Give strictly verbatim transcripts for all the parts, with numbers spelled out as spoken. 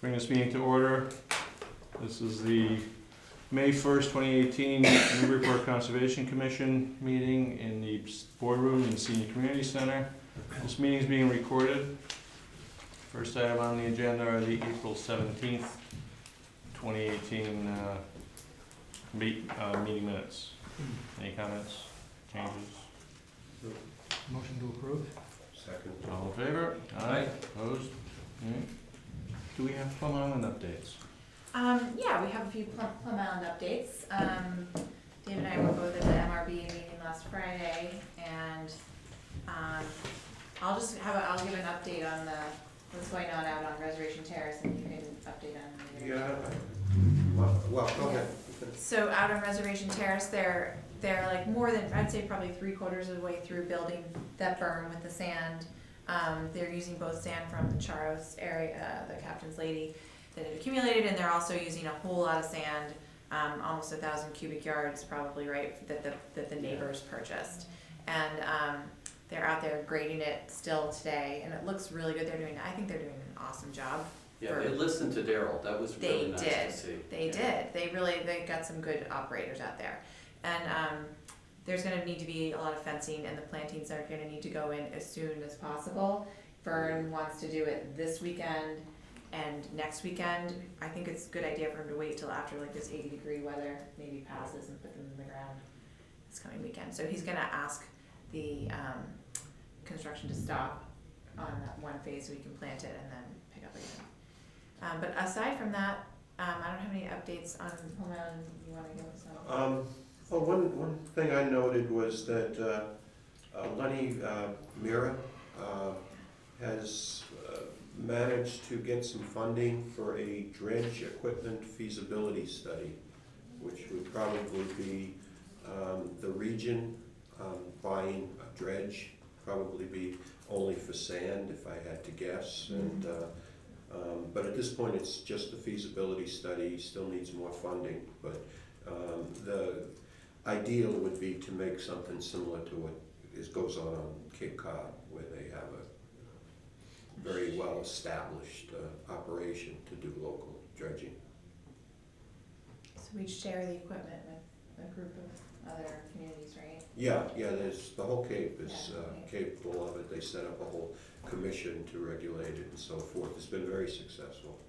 Bring this meeting to order. This is the May first, twenty eighteen Newburyport Conservation Commission meeting in the boardroom in the Senior Community Center. This meeting is being recorded. First item on the agenda are the April seventeenth, twenty eighteen uh, meet, uh, meeting minutes. Any comments, changes? Motion to approve? Second. All in favor? Aye. Opposed? Mm. Do we have Plum Island updates? Um, yeah, we have a few Plum, Plum Island updates. Um, Dave and I were both at the M R B meeting last Friday, and um, I'll just have a, I'll give an update on the what's going on out on Reservation Terrace, and you can update on the Yeah. Well, well, go ahead. So out on Reservation Terrace, they're they're like more than I'd say probably three quarters of the way through building that berm with the sand. Um, they're using both sand from the Charos area, uh, the Captain's Lady, that had accumulated, and they're also using a whole lot of sand, um, almost a thousand cubic yards probably, right, that the, that the neighbors purchased. And um, they're out there grading it still today, and it looks really good. They're doing, I think they're doing an awesome job. Yeah, they listened to Daryl. That was They really nice did. to see. They Yeah. did. They really, they got some good operators out there. And um, there's gonna need to be a lot of fencing, and the plantings are gonna need to go in as soon as possible. Vern wants to do it this weekend and next weekend. I think it's a good idea for him to wait till after like this eighty degree weather maybe passes and put them in the ground this coming weekend. So he's gonna ask the um, construction to stop on that one phase so we can plant it and then pick up again. Um, but aside from that, um, I don't have any updates on Plum Island. You wanna give us some? Um, well, one, one thing I noted was that uh, uh, Lenny uh, Mira uh, has uh, managed to get some funding for a dredge equipment feasibility study, which would probably be um, the region um, buying a dredge, probably be only for sand if I had to guess. Mm-hmm. and. Uh, Um, but at this point, it's just a feasibility study, still needs more funding. But um, the ideal would be to make something similar to what is, goes on on Cape Cod, where they have a very well-established uh, operation to do local dredging. So we'd share the equipment with a group of other communities, right? Yeah, yeah, there's, the whole Cape is Yeah, uh, okay. capable of it. They set up a whole commission to regulate it and so forth. It's been very successful.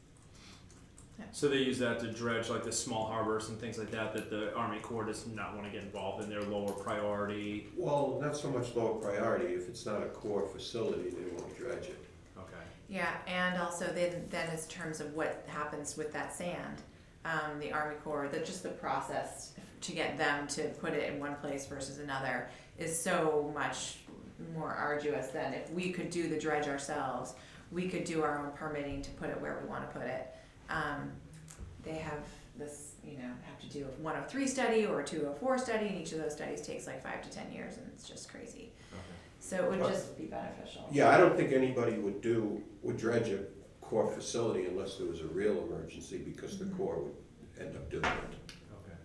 So they use that to dredge like the small harbors and things like that, that the Army Corps does not want to get involved in. Their lower priority. Well, not so much low priority. If it's not a core facility, they won't dredge it. Okay. Yeah, and also then, then in terms of what happens with that sand, um, the Army Corps, that just the process to get them to put it in one place versus another is so much more arduous than if we could do the dredge ourselves. We could do our own permitting to put it where we want to put it. Um, they have this, you know, have to do a one oh three study or a two oh four study, and each of those studies takes like five to ten years, and it's just crazy. Okay. So it would Well, just be beneficial. Yeah, I don't think anybody would do, would dredge a core facility unless there was a real emergency, because the Mhm. Corps would end up doing it. Okay.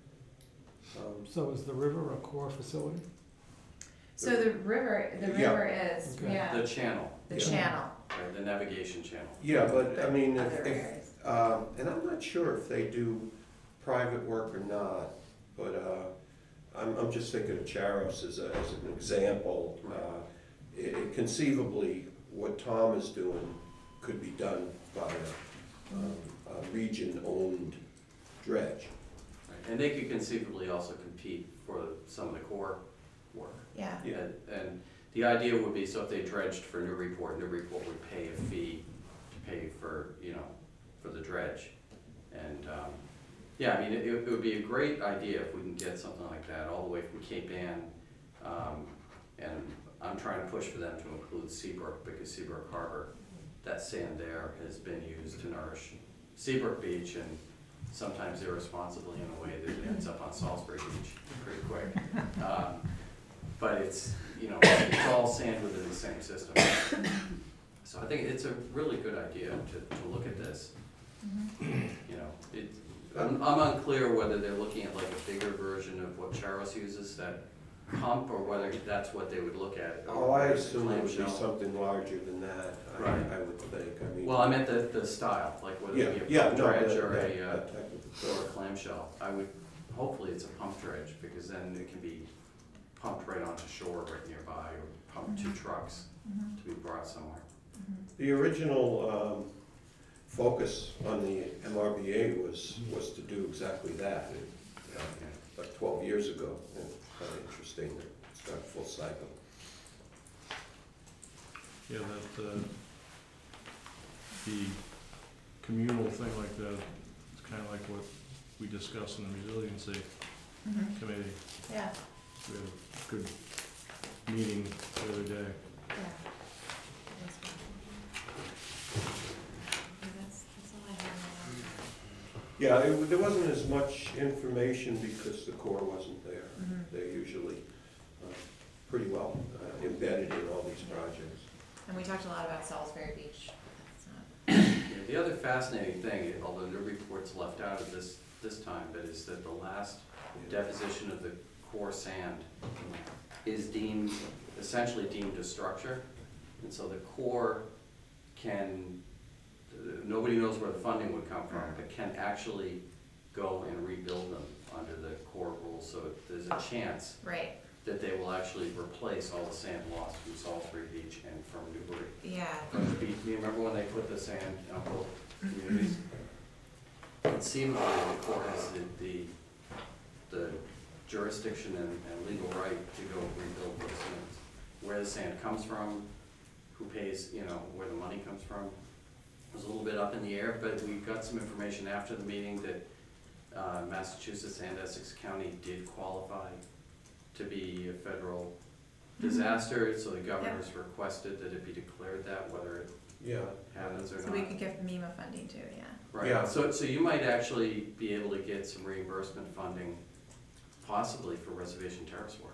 Um, So is the river a core facility? So the river, the Yeah. river is, Okay. yeah, The channel, the Yeah. channel. right, the navigation channel. Yeah, but I mean, if, Other if, areas. um, and I'm not sure if they do private work or not, but uh, I'm, I'm just thinking of Charos as, a, as an example. Uh, it, it conceivably, what Tom is doing could be done by a, um, a region-owned dredge. Right. And they could conceivably also compete for some of the core work. Yeah. Yeah. And, and the idea would be, so if they dredged for Newburyport, Newburyport would pay a fee to pay for, you know, for the dredge. And, um, yeah, I mean, it, it would be a great idea if we can get something like that all the way from Cape Ann. Um, and I'm trying to push for them to include Seabrook, because Seabrook Harbor, that sand there has been used to nourish Seabrook Beach, and sometimes irresponsibly in a way that it ends up on Salisbury Beach pretty quick. Um, but it's, you know, it's all sand within the same system. So I think it's a really good idea to, to look at this. Mm-hmm. You know, it, I'm, I'm unclear whether they're looking at like a bigger version of what Charos uses, that pump or whether that's what they would look at. Oh, I or assume it would be clamshell. something larger than that, I, Right. I would think, I mean. Well, I meant the, the style, like whether Yeah, it be a yeah, pump no, dredge that, or that, a, uh, that type of, or a clamshell. I would, hopefully it's a pump dredge, because then it can be pumped right onto shore right nearby, or pumped to trucks Mhm. to be brought somewhere. Mhm. the original, um, focus on the M R B A was, was to do exactly that, It, uh, like twelve years ago, and it's kind of interesting that it's got a full cycle. Yeah, that, uh, the communal thing like that, it's kind of like what we discussed in the resiliency Mhm. committee. Yeah, We had a good meeting the other day. yeah. That's fine. Okay, that's, that's all I have Yeah, it, there wasn't as much information because the Corps wasn't there. now. Mhm. They're usually uh, pretty well uh, embedded in all these projects. And we talked a lot about Salisbury Beach. That's not, Yeah, the other fascinating thing, although no report's left out of this, this time, but is that the last deposition of the core sand is deemed, essentially deemed a structure. And so the Corps can, nobody knows where the funding would come from, but can actually go and rebuild them under the Corps rules. So there's a chance right, that they will actually replace all the sand lost from Salisbury Beach and from Newbury. yeah. From the beach. You remember when they put the sand on both communities? Conceivably, the Corps has the, the, the jurisdiction and, and legal right to go rebuild those sands. Where the sand comes from, who pays, you know, where the money comes from, was a little bit up in the air, but we got some information after the meeting that uh, Massachusetts and Essex County did qualify to be a federal disaster, so the governor's requested that it be declared that, whether it Yeah. happens or So not. we could get MEMA funding too, yeah. Right, Yeah. so, so you might actually be able to get some reimbursement funding, possibly for reservation terrace work.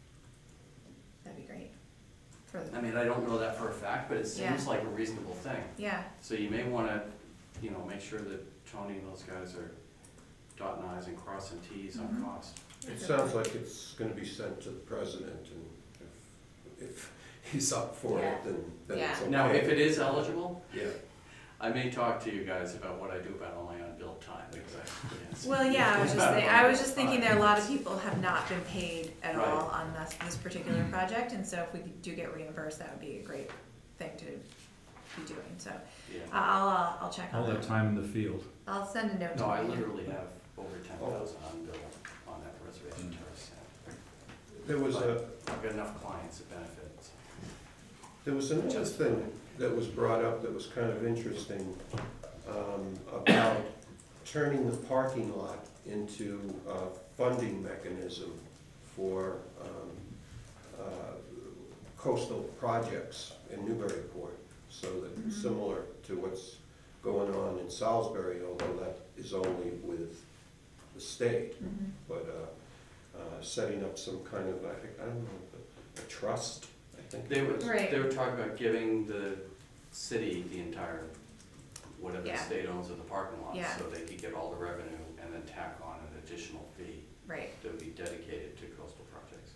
That'd be great. For the, I mean, I don't know that for a fact, but it Yeah. seems like a reasonable thing. yeah, So you may wanna, you know, make sure that Tony and those guys are dotting i's and crossing t's on Mhm. cost. It sounds like it's gonna be sent to the president, and if, if he's up for Yeah. it, then, then Yeah. it's okay. Now, if it is eligible, Yeah, I may talk to you guys about what I do about all my unbilled time, because I, yes. well, yeah, I was just, thi- I was just thinking that a lot of people have not been paid at Right. all on this, this particular project, and so if we do get reimbursed, that would be a great thing to be doing, so. Yeah. I'll, uh, I'll check All on that that. time in the field. I'll send a note to No, I Rita. literally have over ten thousand unbilled on that reservation terrace. there was a, I've got enough clients that benefit. so. there was another Just- thing that was brought up that was kind of interesting, um, about turning the parking lot into a funding mechanism for, um, uh, coastal projects in Newburyport, so that, Mhm. similar to what's going on in Salisbury, although that is only with the state, Mhm. but, uh, uh, setting up some kind of, I think, I don't know, a- a trust, I think. They it were, was. Right. they were talking about giving the city the entire, whatever the Yeah. state owns of the parking lot, Yeah. so they could get all the revenue and then tack on an additional fee Right, that would be dedicated to coastal projects.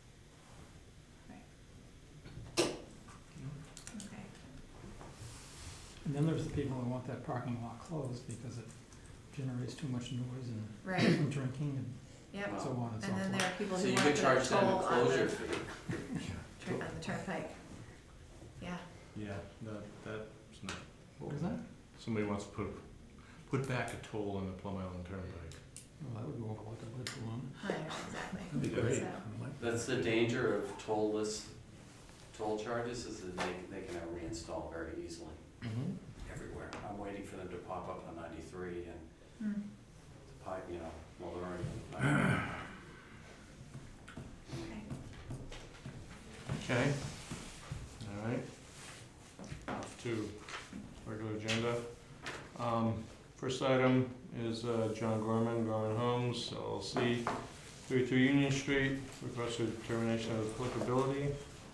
okay. And then there's the people who want that parking lot closed because it generates too much noise and Right, drinking and yep. so on and so And then forth. there are people So who you want could to charge put a them a toll on closure the, fee. turn- on the turnpike. Yeah, Yeah, that, that's not, What was that? somebody wants to put, put back a toll on the Plum Island Turnpike. Well, that would go over like a lead balloon. I know, exactly. That'd be great. So, I like That's the danger of toll-less toll charges, is that they, they can reinstall very easily Mhm. everywhere. I'm waiting for them to pop up on ninety-three and hmm. the pipe, you know, well, they're already. Okay. Okay. All right. Off to regular agenda. Um, first item is, uh, John Gorman, Gorman Homes, L L C, thirty-two Union Street, requested determination of applicability.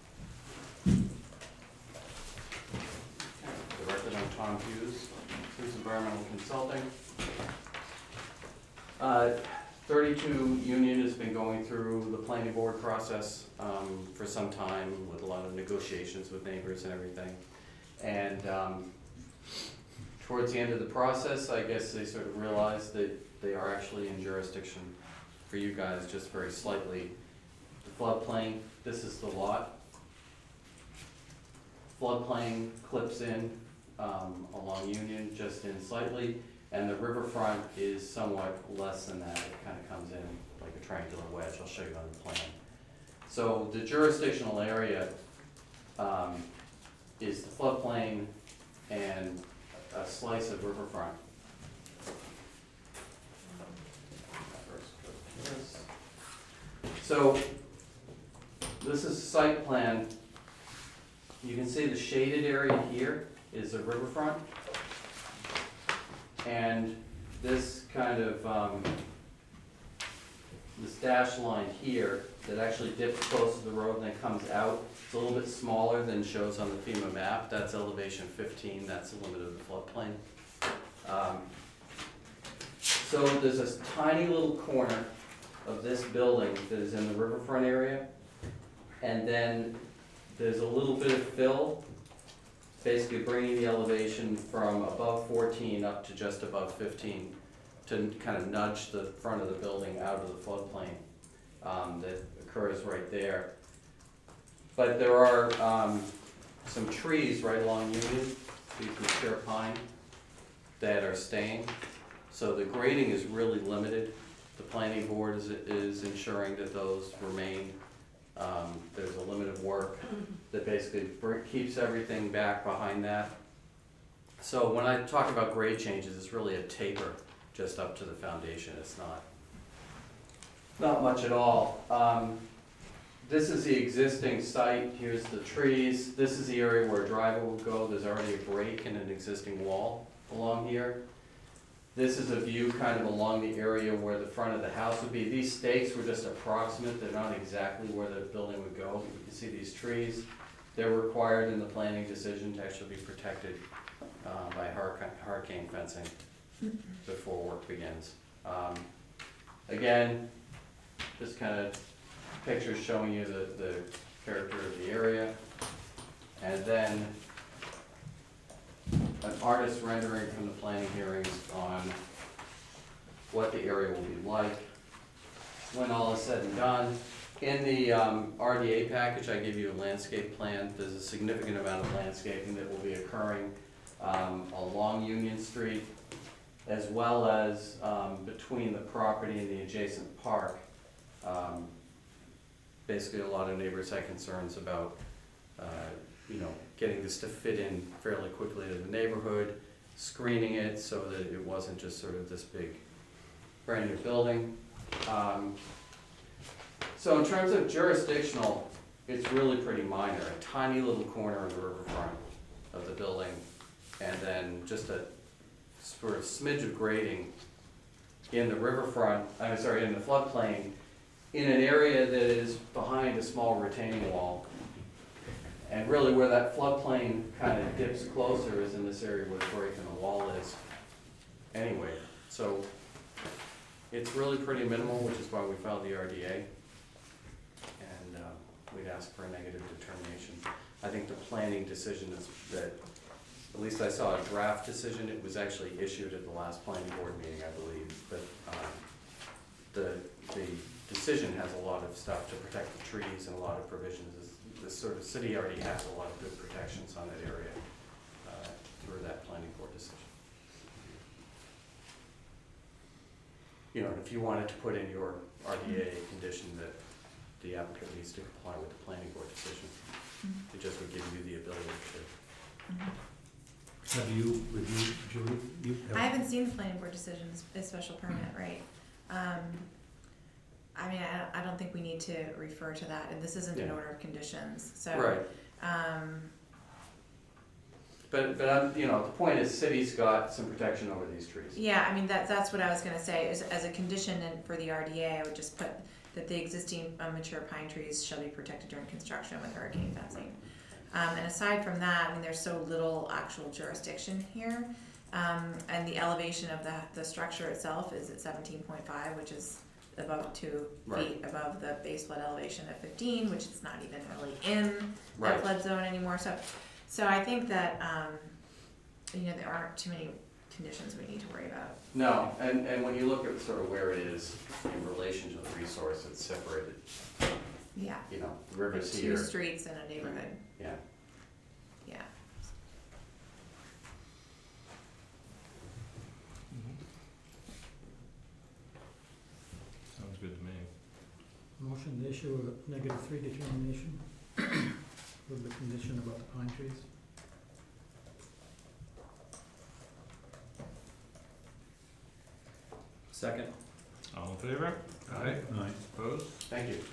The record on Tom Hughes, Hughes Environmental Consulting. Uh, thirty-two Union has been going through the planning board process um, for some time with a lot of negotiations with neighbors and everything. And um, towards the end of the process, I guess they sort of realized that they are actually in jurisdiction for you guys, just very slightly. The floodplain, this is the lot. Floodplain clips in um, along Union, just in slightly. And the riverfront is somewhat less than that. It kind of comes in like a triangular wedge. I'll show you on the plan. So the jurisdictional area um, is the floodplain and a slice of riverfront. So this is site plan. You can see the shaded area here is the riverfront. And this kind of, um, this dash line here that actually dips close to the road and then comes out, it's a little bit smaller than shows on the FEMA map. That's elevation fifteen, that's the limit of the floodplain. Um, so there's this tiny little corner of this building that is in the riverfront area. And then there's a little bit of fill, basically bringing the elevation from above fourteen up to just above fifteen to kind of nudge the front of the building out of the floodplain um, that occurs right there. But there are um, some trees right along Union, these mature pine, that are staying. So the grading is really limited. The planning board is, is ensuring that those remain. Um, there's a limit of work that basically keeps everything back behind that. So when I talk about grade changes, it's really a taper just up to the foundation. It's not, not much at all. Um, this is the existing site. Here's the trees. This is the area where a driveway will go. There's already a break in an existing wall along here. This is a view kind of along the area where the front of the house would be. These stakes were just approximate. They're not exactly where the building would go. You can see these trees. They're required in the planning decision to actually be protected uh, by hurricane fencing before work begins. Um, again, just kind of pictures showing you the, the character of the area. And then an artist rendering from the planning hearings on what the area will be like when all is said and done. In the um, R D A package, I give you a landscape plan. There's a significant amount of landscaping that will be occurring um, along Union Street, as well as um, between the property and the adjacent park. Um, basically, a lot of neighbors had concerns about uh, you know, getting this to fit in fairly quickly to the neighborhood, screening it so that it wasn't just sort of this big brand new building. Um, so in terms of jurisdictional, it's really pretty minor. A tiny little corner of the riverfront of the building, and then just a sort of smidge of grading in the riverfront, I'm sorry, in the floodplain, in an area that is behind a small retaining wall. And really where that floodplain kind of dips closer is in this area where the break in the wall is anyway. So it's really pretty minimal, which is why we filed the R D A. And uh, we'd ask for a negative determination. I think the planning decision is that, at least I saw a draft decision. It was actually issued at the last planning board meeting, I believe. But um, the, the decision has a lot of stuff to protect the trees and a lot of provisions. The sort of city already has a lot of good protections on that area uh, through that planning board decision. You know, if you wanted to put in your R D A condition that the applicant needs to comply with the planning board decision, mm-hmm. it just would give you the ability to. Mm-hmm. Have you reviewed, Julie? You have I haven't seen the planning board decision, a special permit, right? Um, I mean, I don't, I don't think we need to refer to that, and this isn't an Yeah. order of conditions, so. Right. Um, But, but I'm, you know, the point is, city's got some protection over these trees. yeah, I mean, that, that's what I was gonna say, is as a condition in, for the R D A, I would just put that the existing uh, mature pine trees shall be protected during construction with hurricane fencing. Um, and aside from that, I mean, there's so little actual jurisdiction here, um, and the elevation of the, the structure itself is at seventeen point five, which is above two Right. feet above the base flood elevation at fifteen, which is not even really in that Right. flood zone anymore, so, so I think that, um, you know, there aren't too many conditions we need to worry about. No, and, and when you look at sort of where it is in relation to the resource, it's separated, Yeah, you know, like rivers two here, streets in a neighborhood, yeah. yeah. Sounds good to me. Motion to issue a negative three determination with the condition about the pine trees. Second. All in favor? Aye. Aye. Opposed? Thank you.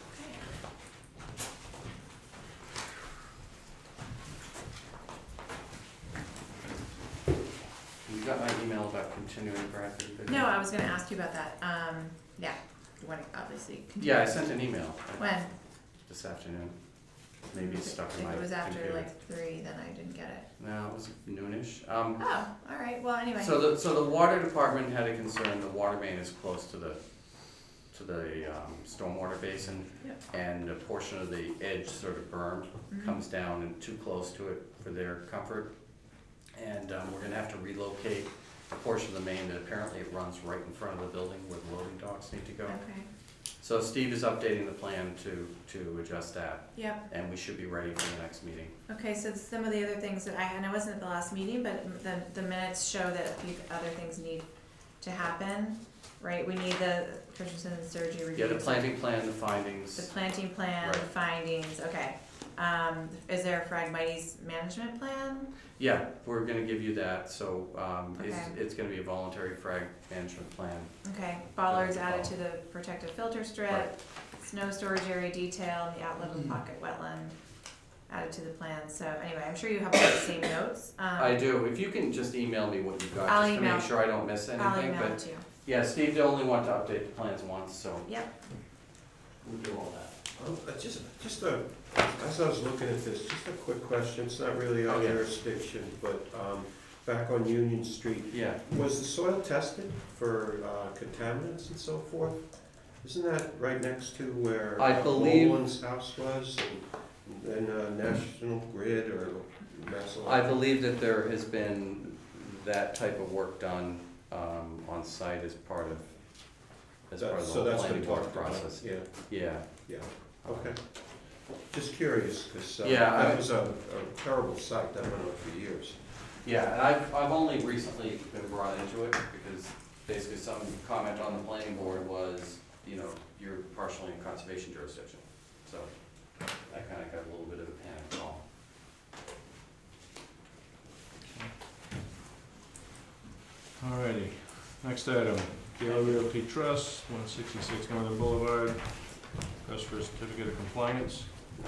You got my email about continuing Bradford video? No, I was gonna ask you about that, um, yeah, you wanna obviously continue. Yeah, I sent an email When? this afternoon. Maybe it's stuck in my If it was after computer. like three, then I didn't get it. No, it was noonish. Um, Oh, alright, well, anyway. So the, so the water department had a concern, the water main is close to the, to the, um, stormwater basin. Yep. And a portion of the edge sort of berm Mhm. comes down and too close to it for their comfort. And, um, we're gonna have to relocate a portion of the main that apparently it runs right in front of the building where the loading docks need to go. Okay, So Steve is updating the plan to, to adjust that, yep, and we should be ready for the next meeting. okay, so some of the other things that I, and I wasn't at the last meeting, but the, the minutes show that a few other things need to happen, right? We need the Christensen surgery review. Yeah, the planting plan, the The findings, planting plan, the Right. findings, okay. Um, is there a Phragmites management plan? yeah, we're gonna give you that, so, um, it's, Okay. it's gonna be a voluntary frag management plan. Okay, bollards added to the protective filter strip, Right. snow storage area detail, and the outlet Mm-hmm. of pocket wetland added to the plan, so anyway, I'm sure you have all the same notes. Um, I do, if you can just email me what you've got, I'll just to email. make sure I don't miss I'll anything, email it but, to you. yeah, Steve, the only one to update the plans once, so Yep, we'll do all that. Um, uh, Just, just a, as I was looking at this, just a quick question, it's not really our Okay. jurisdiction, but, um, back on Union Street, Yeah, was the soil tested for, uh, contaminants and so forth? Isn't that right next to where I uh, believe- Boland's house was, and, and, uh, National Grid or Mass I Electric? believe that there has been that type of work done, um, on site as part of, as part That- of the So whole that's planning been board talked about, process. yeah, Yeah, yeah, okay. Just curious, because, uh, Yeah, I- that was a, a terrible site, that went on for years. yeah, and I've, I've only recently been brought into it because basically some comment on the planning board was, you know, you're partially in conservation jurisdiction. So I kinda got a little bit of a panic call. Alrighty, next item, Gale Realty Trust, one sixty-six Northern Boulevard, request for a certificate of compliance.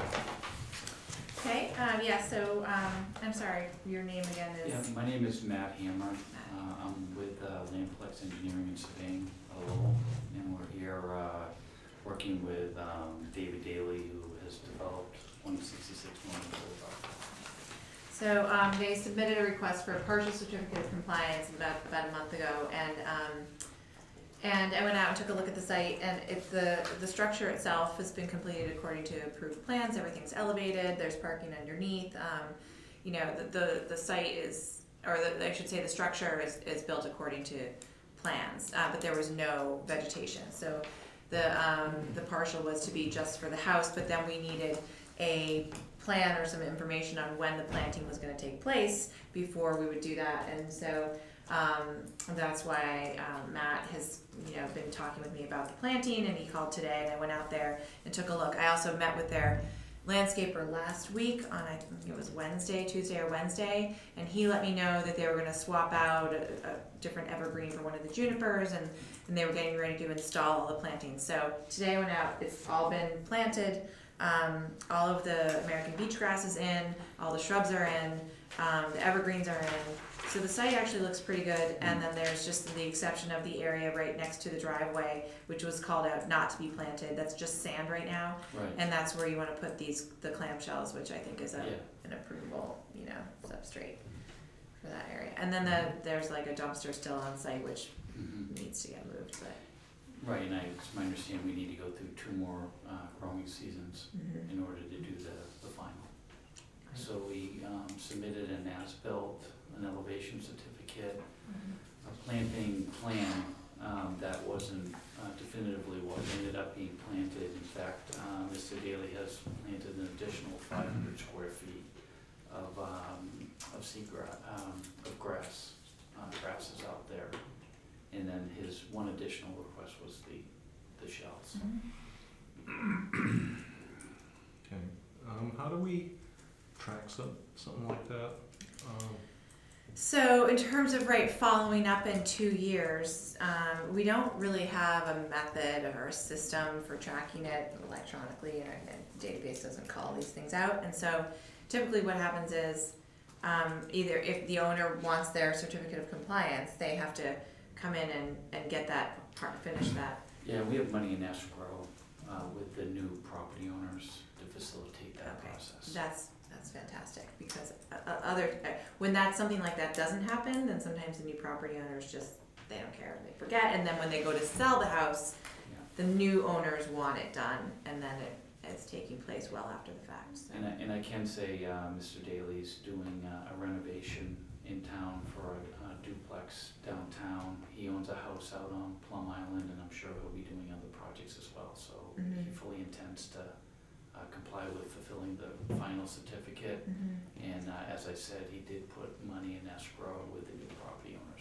okay, um, yeah, so, um, I'm sorry, your name again Yeah, is? my name is Matt Hammer. Uh, I'm with uh, Landplex Engineering and Surveying, Lowell, and we're here uh, working with um, David Daly, who has developed one sixty-six Northern Boulevard. So, um, they submitted a request for a partial certificate of compliance about, about a month ago, and, um, and I went out and took a look at the site, and it, the, the structure itself has been completed according to approved plans, everything's elevated, there's parking underneath, um, you know, the, the, the site is, or the, I should say the structure is, is built according to plans, uh, but there was no vegetation, so the, um, the partial was to be just for the house, but then we needed a plan or some information on when the planting was gonna take place before we would do that, and so, um, that's why, um, Matt has, you know, been talking with me about the planting, and he called today, and I went out there and took a look. I also met with their landscaper last week on, I think it was Wednesday, Tuesday or Wednesday, and he let me know that they were gonna swap out a, a different evergreen for one of the junipers, and, and they were getting ready to install all the plantings. So today I went out, it's all been planted, um, all of the American beach grass is in, all the shrubs are in, um, the evergreens are in. So the site actually looks pretty good, and then there's just the exception of the area right next to the driveway, which was called out not to be planted, that's just sand right now. Right. And that's where you wanna put these, the clamshells, which I think is a, Yeah. an approvable, you know, substrate for that area. And then the, there's like a dumpster still on site, which Mhm. needs to get moved, but, Right, and I, it's my understanding we need to go through two more uh, growing seasons Mhm. in order to do the, the final. So we um, submitted an as-built, an elevation certificate, Mhm. a planting plan um, that wasn't uh, definitively what ended up being planted. In fact, uh, Mister Daly has planted an additional five hundred square feet of, um, of seagrass, um, of grass, uh, grasses out there. And then his one additional request was the, the shells. Mhm. Okay, um, how do we track some, something like that? Um, So in terms of, right, following up in two years, um, we don't really have a method or a system for tracking it electronically, and our database doesn't call these things out. And so typically what happens is, um, either if the owner wants their certificate of compliance, they have to come in and, and get that part, finish that. Yeah, we have money in escrow uh, with the new property owners to facilitate that Okay. process. That's, that's fantastic, because uh, uh, other, uh, when that, something like that doesn't happen, then sometimes the new property owners just, they don't care, they forget, and then when they go to sell the house, Yeah. the new owners want it done, and then it is taking place well after the fact, so. And I, and I can say, uh, Mister Daly's doing uh, a renovation in town for a a duplex downtown. He owns a house out on Plum Island, and I'm sure he'll be doing other projects as well, so he Mhm. fully intends to uh, comply with fulfilling the final certificate. Mhm. And uh, as I said, he did put money in escrow with the new property owners.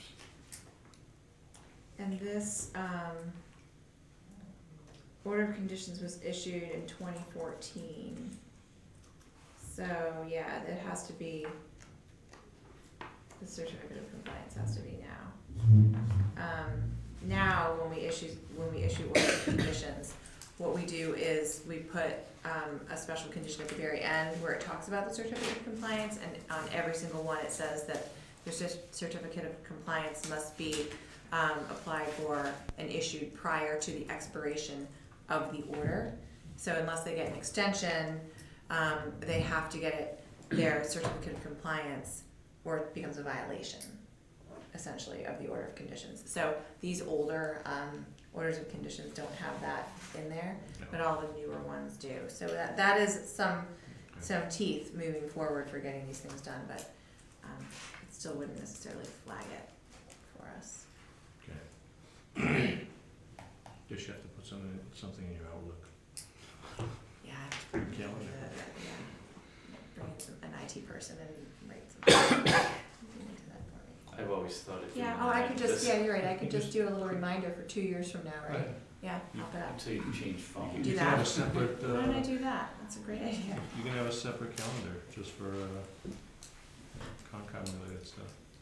And this, um, order of conditions was issued in twenty fourteen. So, yeah, it has to be, the certificate of compliance has to be now. Um, now, when we issue, when we issue order of conditions, what we do is we put, um, a special condition at the very end where it talks about the certificate of compliance, and on every single one, it says that the cer- certificate of compliance must be, um, applied for and issued prior to the expiration of the order. So unless they get an extension, um, they have to get it, their certificate of compliance, or it becomes a violation, essentially, of the order of conditions. So these older, um, orders of conditions don't have that in there, but all the newer ones do. So that, that is some, some teeth moving forward for getting these things done, but, um, it still wouldn't necessarily flag it for us. Okay. Guess you have to put something, something in your Outlook. Yeah, I have to bring in Calendar. the- yeah, bring in some, an I T person and write some, do that for me. I've always thought if you. Yeah, oh, I could just, this- yeah, you're right, I could just do a little reminder for two years from now, right? Right. Yeah, I'll put up. Until you change phones. Do You can have a that. separate, Why don't I uh, do that? That's a great idea. you can have a separate calendar just for, uh, Concom related stuff.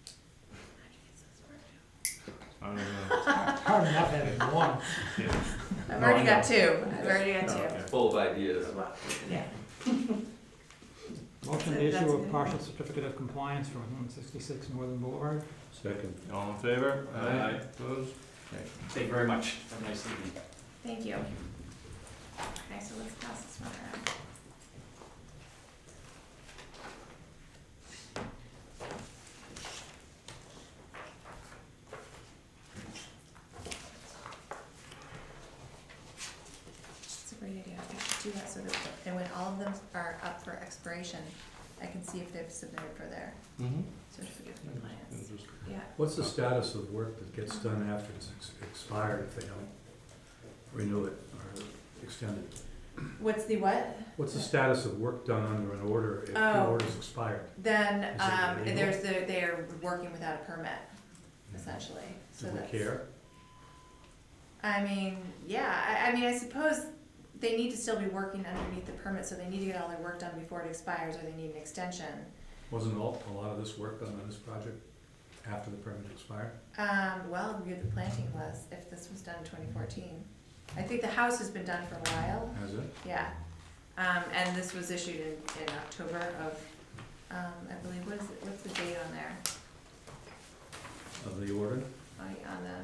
I don't know. Hard enough having one. Yeah. I've No, already I got know. two, I've already got Oh, two. okay. Full of ideas. Well, yeah. Motion That's to a- that's issue a a good partial idea. certificate of compliance for one sixty-six Northern Boulevard. Second. All in favor? Aye. Opposed? Okay. Thank you very much. Have a nice evening. Thank you. Okay, so let's pass this one around. It's a great idea. I should do that so that, and when all of them are up for expiration, I can see if they've submitted for their Mm-hmm. certificate of compliance. Just- Yeah. What's the status of work that gets done after it's ex- expired if they don't renew it or extend it? What's the what? What's the status of work done under an order if the Oh. order's expired? Then, Is it um, illegal? there's the, they're working without a permit, essentially, so Do we that's. care? I mean, yeah, I, I mean, I suppose they need to still be working underneath the permit, so they need to get all their work done before it expires, or they need an extension. Wasn't all, a lot of this work done on this project after the permit expired? Um, well, where the planting was, if this was done in twenty fourteen. I think the house has been done for a while, Has it? yeah. Um, and this was issued in, in October of, um, I believe, what is it, what's the date on there? Of the order? On,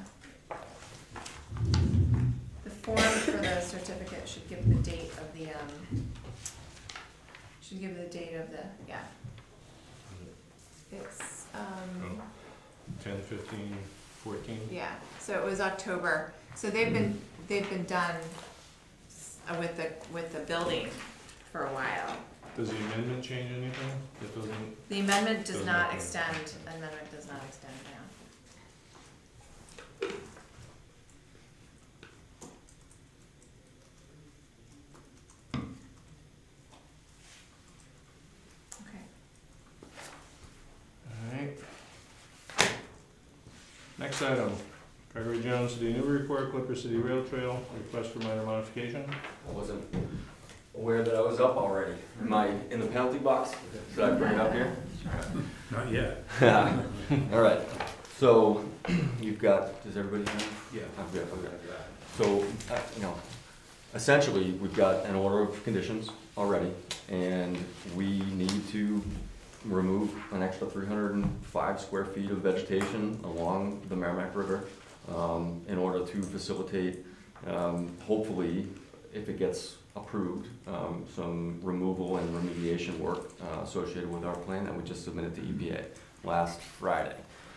on the, the form for the certificate should give the date of the, um, should give the date of the, yeah. It's, um, Ten fifteen fourteen. Yeah, so it was October, so they've been, they've been done s- uh, with the, with the building for a while. Does the amendment change anything? It doesn't, The amendment does Does not not. extend, amendment does not extend now. Okay. alright. Next item, Gregory Jones City Newburyport, Clipper City Rail Trail, request for minor modification. I wasn't aware that I was up already. Am I in the penalty box? Should I bring it up here? Not yet. All right. So you've got, does everybody have? Yeah. I've got, okay. So, uh, you know, essentially, we've got an order of conditions already, and we need to remove an extra three hundred and five square feet of vegetation along the Merrimack River um, in order to facilitate, um, hopefully, if it gets approved, um, some removal and remediation work uh, associated with our plan that we just submitted to E P A last Friday.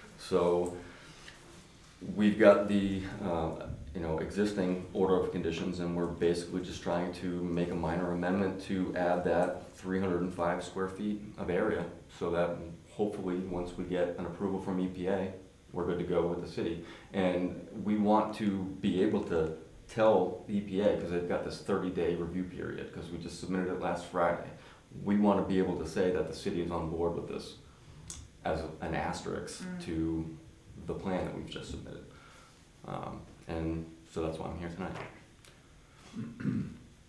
So we've got the uh, you know existing order of conditions, and we're basically just trying to make a minor amendment to add that three hundred and five square feet of area, so that hopefully once we get an approval from E P A, we're good to go with the city. And we want to be able to tell E P A, because they've got this thirty day review period, because we just submitted it last Friday. We want to be able to say that the city is on board with this as an asterisk Mm. to the plan that we've just submitted. Um, and so that's why I'm here tonight.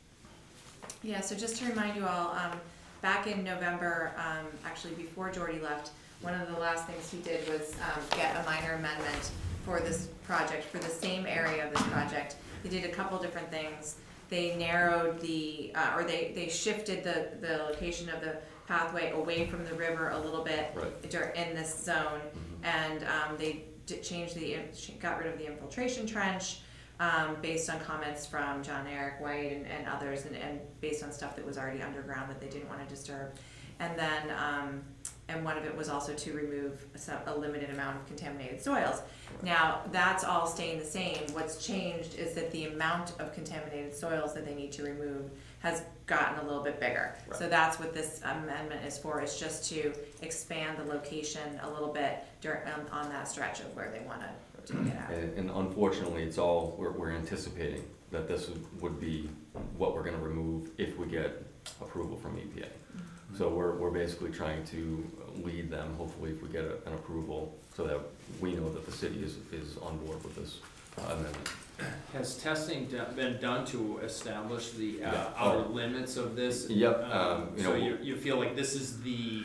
Yeah, so just to remind you all, um, back in November, um, actually before Jordy left, one of the last things he did was, um, get a minor amendment for this project, for the same area of this project. They did a couple different things. They narrowed the, uh, or they, they shifted the, the location of the pathway away from the river a little bit Right. dur- in this zone. And, um, they did change the, got rid of the infiltration trench, um, based on comments from John Eric White and, and others, and, and based on stuff that was already underground that they didn't wanna disturb. And then, um, and one of it was also to remove some, a limited amount of contaminated soils. Now, that's all staying the same. What's changed is that the amount of contaminated soils that they need to remove has gotten a little bit bigger. Right. So that's what this amendment is for, is just to expand the location a little bit during, um, on that stretch of where they wanna take it out. And, and unfortunately, it's all, we're, we're anticipating that this would- would be what we're gonna remove if we get approval from E P A. So we're, we're basically trying to lead them, hopefully if we get a- an approval, so that we know that the city is, is on board with this uh, amendment. Has testing do- been done to establish the uh, Yeah. outer limits of this? Yep, Um, um, you So know, you, you feel like this is the,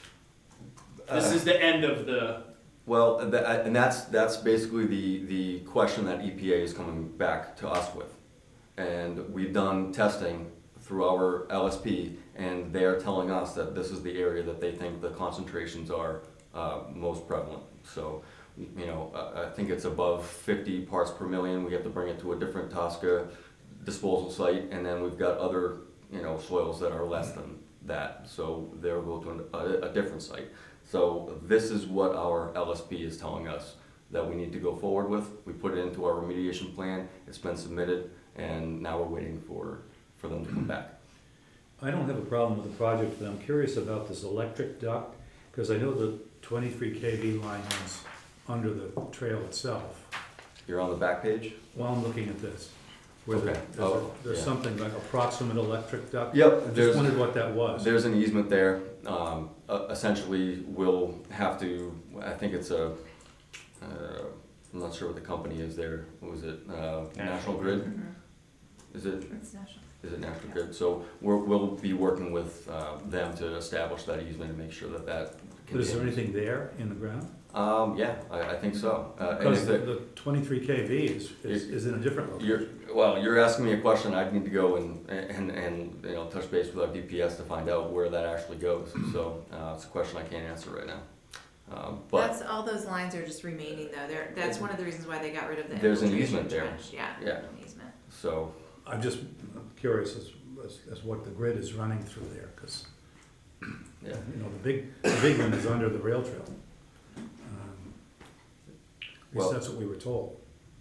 this Uh, is the end of the, Well, and tha- and that's, that's basically the, the question that E P A is coming back to us with. And we've done testing through our L S P, and they're telling us that this is the area that they think the concentrations are uh, most prevalent. So, you know, uh, I think it's above fifty parts per million. We have to bring it to a different Tosca disposal site, and then we've got other, you know, soils that are less than that. So they'll go to a, a different site. So this is what our L S P is telling us that we need to go forward with. We put it into our remediation plan. It's been submitted, and now we're waiting for, for them to come back. I don't have a problem with the project, but I'm curious about this electric duct, because I know the twenty-three K V line is under the trail itself. You're on the back page? While I'm looking at this, where the- Okay. there's, a- Oh, there's yeah. something like approximate electric duct. Yep, I just there's, wondered what that was. there's an easement there. Um, uh, essentially, we'll have to, I think it's a, uh, I'm not sure what the company is there. What was it? Uh, National Grid? Mhm. Is it? It's national. Is it National Grid? So we're, we'll be working with uh, them to establish that easement and make sure that that But is there continues. anything there in the ground? Um, yeah, I, I think so. Uh, and Because if the, it, the twenty-three K V is, is, is in a different you're, location. well, you're asking me a question. I need to go and, and, and, you know, touch base with our D P S to find out where that actually goes. So, uh, it's a question I can't answer right now. Um, but That's, all those lines are just remaining though. They're, that's one of the reasons why they got rid of the There's an infiltration easement there. trench. Yeah, Yeah. an easement. so, I'm just curious as, as, as what the grid is running through there, because, yeah. you know, the big, the big one is under the rail trail. Um, At Well- least that's what we were told.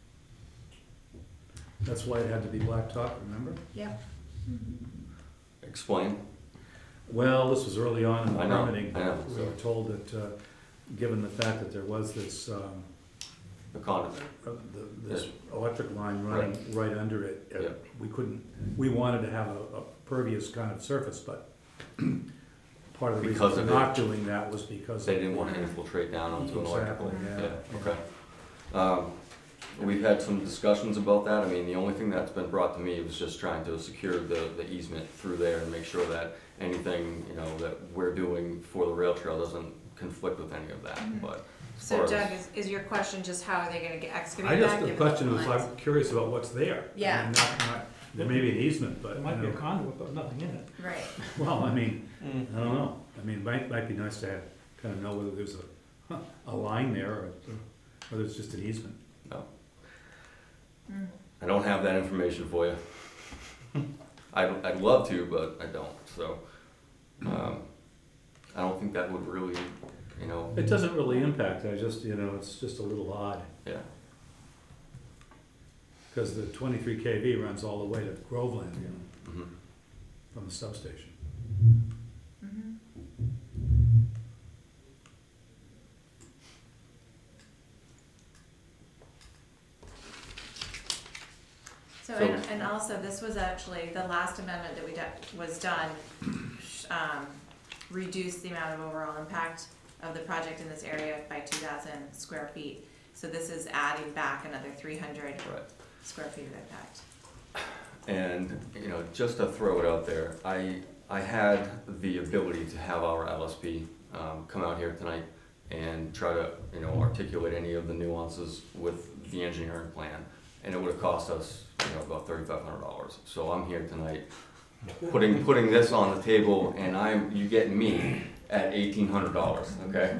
That's why it had to be blacktop, remember? Yep. Explain. Well, this was early on in the I know, permitting. I know, We so- were told that, uh, given the fact that there was this, um, The conduit. uh, the- this electric line running right under it, uh, Yeah. we couldn't, we wanted to have a a pervious kind of surface, but part of the reason Because for of not doing that was because. They of- didn't want to infiltrate down onto an electrical. Exactly, yeah. Yeah, okay. Um, We've had some discussions about that. I mean, the only thing that's been brought to me was just trying to secure the, the easement through there and make sure that anything, you know, that we're doing for the rail trail doesn't conflict with any of that, Mhm. but. as So far as- Doug, is, is your question just how are they gonna get I excavated just, back? the given question was, lines? I'm curious about what's there. I Yeah. mean, not- not- There may be an easement, but, There you might be a know, conduit, but nothing in it. Right, well, I mean, Mm. I don't know. I mean, it might, might be nice to have, kind of know whether there's a, a line there or whether it's just an easement. No, mm, I don't have that information for you. I'd, I'd love to, but I don't, so. um, I don't think that would really, you know, It doesn't really impact, I just, you know, it's just a little odd, yeah. because the twenty-three K V runs all the way to Groveland, you know, Mhm. from the substation. mhm. So, So- and, and also, this was actually, the last amendment that we did, was done, um, reduced the amount of overall impact of the project in this area by two thousand square feet. So this is adding back another three hundred Right. square feet of impact. And, you know, just to throw it out there, I, I had the ability to have our L S P um, come out here tonight and try to, you know, articulate any of the nuances with the engineering plan. And it would have cost us, you know, about thirty-five hundred dollars. So I'm here tonight, putting, putting this on the table, and I'm, you get me at eighteen hundred dollars, okay?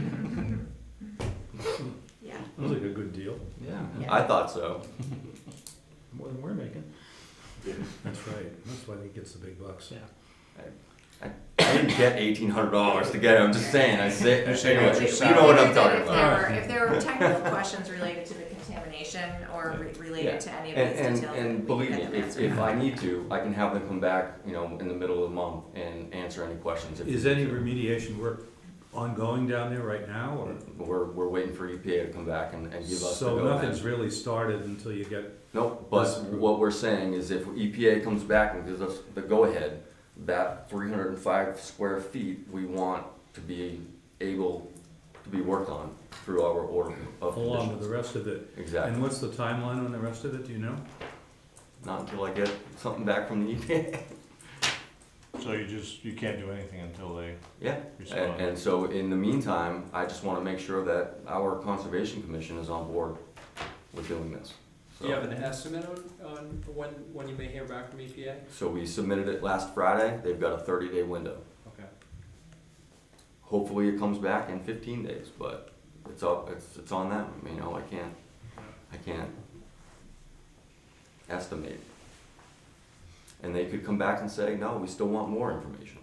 Yeah. Sounds like a good deal, Yeah, Yeah. I thought so. more than we're making. That's right, that's why he gets the big bucks. Yeah. I didn't get eighteen hundred dollars to get it, I'm just saying, I say, You're saying anyway, what you're you saying. know what I'm Figured that talking if about. there were- If there were technical questions related to the contamination or re- Yeah. related to any of And, these and, details, then and we believe can me, get them if, answered. if I need to, I can have them come back, you know, in the middle of the month and answer any questions. if Is we any need to. remediation work ongoing down there right now, or? We're, we're waiting for E P A to come back and, and give us the So go nothing's ahead. really started until you get, Nope, but This approved. what we're saying is if E P A comes back and gives us the go ahead, that three hundred and five square feet, we want to be able to be worked on through our order of along with conditions. the rest of it. Exactly, And what's the timeline on the rest of it, do you know? not until I get something back from the E P A. So you just, you can't do anything until they Yeah, and, respond? and so in the meantime, I just wanna make sure that our Conservation Commission is on board with doing this. Do you have So, an estimate on, on when, when you may hear back from E P A? so we submitted it last Friday, they've got a thirty day window. Okay. Hopefully it comes back in fifteen days, but it's up, it's, it's on them, you know, I can't, I can't estimate. And they could come back and say, no, we still want more information.